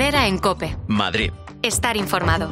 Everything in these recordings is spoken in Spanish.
Herrera en COPE. Madrid. Estar informado.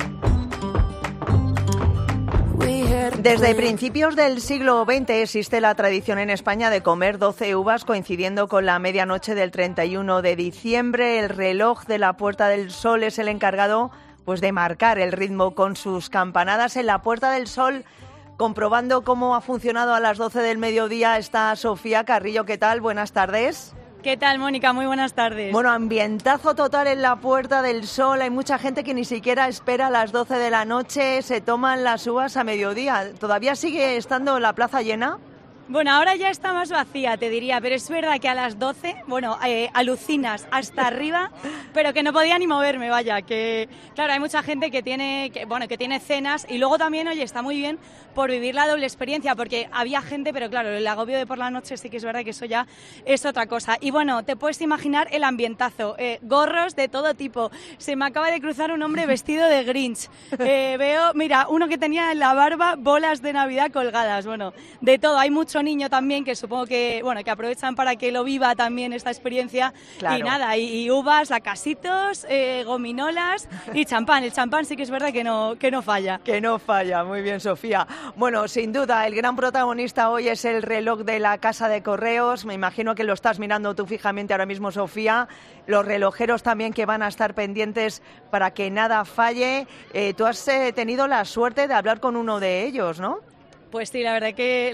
Desde principios del siglo XX existe la tradición en España de comer 12 uvas coincidiendo con la medianoche del 31 de diciembre. El reloj de la Puerta del Sol es el encargado pues de marcar el ritmo con sus campanadas. En la Puerta del Sol, comprobando cómo ha funcionado a las 12 del mediodía, está Sofía Carrillo. ¿Qué tal? Buenas tardes. ¿Qué tal, Mónica? Muy buenas tardes. Bueno, ambientazo total en la Puerta del Sol. Hay mucha gente que ni siquiera espera a las 12 de la noche, se toman las uvas a mediodía. ¿Todavía sigue estando la plaza llena? Bueno, ahora ya está más vacía, te diría, pero es verdad que a las 12, alucinas hasta arriba, pero que no podía ni moverme, vaya, que claro, hay mucha gente que tiene cenas y luego también, oye, está muy bien por vivir la doble experiencia, porque había gente, pero claro, el agobio de por la noche sí que es verdad que eso ya es otra cosa. Y bueno, te puedes imaginar el ambientazo, gorros de todo tipo. Se me acaba de cruzar un hombre vestido de Grinch. Veo, mira, uno que tenía en la barba bolas de Navidad colgadas, bueno, de todo. Hay mucho niño también que supongo que que aprovechan para que lo viva también esta experiencia. Claro. Y nada, y uvas, lacasitos, gominolas y champán. El champán sí que es verdad que no falla. Que no falla, muy bien, Sofía. Bueno, sin duda, el gran protagonista hoy es el reloj de la Casa de Correos. Me imagino que lo estás mirando tú fijamente ahora mismo, Sofía. Los relojeros también que van a estar pendientes para que nada falle. Tú has tenido la suerte de hablar con uno de ellos, ¿no? Pues sí, la verdad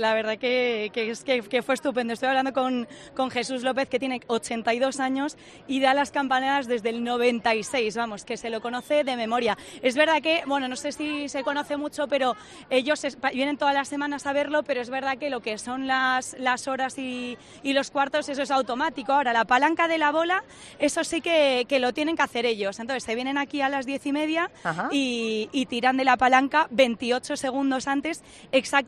que fue estupendo. Estoy hablando con Jesús López, que tiene 82 años y da las campanadas desde el 96, vamos, que se lo conoce de memoria. Es verdad que, no sé si se conoce mucho, pero ellos vienen todas las semanas a verlo, pero es verdad que lo que son las horas y los cuartos, eso es automático. Ahora, la palanca de la bola, eso sí que lo tienen que hacer ellos. Entonces, se vienen aquí a las 10:30 y tiran de la palanca 28 segundos antes, exactamente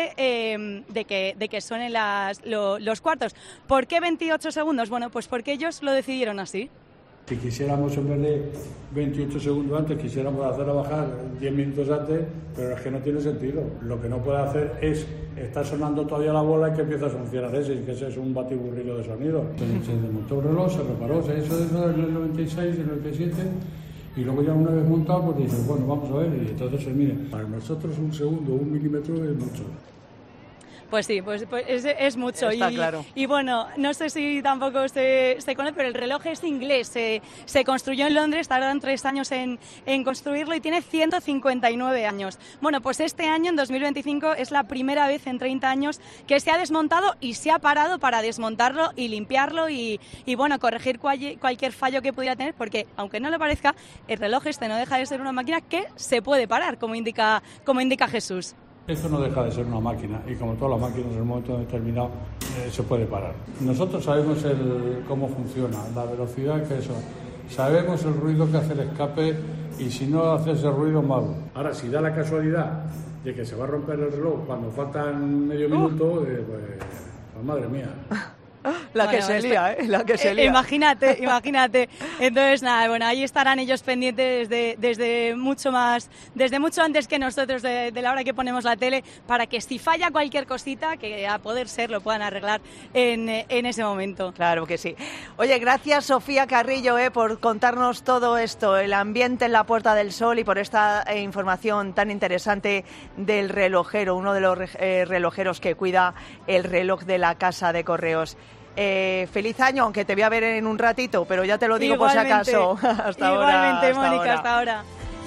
de que suenen los cuartos. ¿Por qué 28 segundos? Bueno, pues porque ellos lo decidieron así. Si quisiéramos, en vez de 28 segundos antes, quisiéramos hacerla bajar 10 minutos antes, pero es que no tiene sentido. Lo que no puede hacer es estar sonando todavía la bola y que empiece a funcionar que ese es un batiburrillo de sonido. Se desmontó el reloj, se reparó, se hizo eso en el 96, en el 97... Y luego ya una vez montado, pues dices, bueno, vamos a ver. Y entonces, mire, para nosotros 1 segundo, 1 milímetro es mucho. Pues sí, pues es mucho. Está claro. Y bueno, no sé si tampoco se conoce, pero el reloj es inglés. Se construyó en Londres, tardan 3 años en construirlo y tiene 159 años. Bueno, pues este año, en 2025, es la primera vez en 30 años que se ha desmontado y se ha parado para desmontarlo y limpiarlo y corregir cualquier fallo que pudiera tener, porque aunque no le parezca, el reloj no deja de ser una máquina que se puede parar, como indica Jesús. Esto no deja de ser una máquina y como todas las máquinas en un momento determinado se puede parar. Nosotros sabemos cómo funciona, la velocidad que eso, sabemos el ruido que hace el escape y si no hace ese ruido, malo. Ahora, si da la casualidad de que se va a romper el reloj cuando faltan medio minuto, pues madre mía. La que se lía. Imagínate. Entonces, nada, ahí estarán ellos pendientes desde mucho antes que nosotros de la hora que ponemos la tele, para que si falla cualquier cosita, que a poder ser lo puedan arreglar en ese momento. Claro que sí. Oye, gracias, Sofía Carrillo, por contarnos todo esto, el ambiente en la Puerta del Sol, y por esta información tan interesante del relojero, uno de los relojeros que cuida el reloj de la Casa de Correos. Feliz año, aunque te voy a ver en un ratito, pero ya te lo digo. Igualmente, por si acaso. Hasta igualmente, ahora. Mónica, hasta ahora.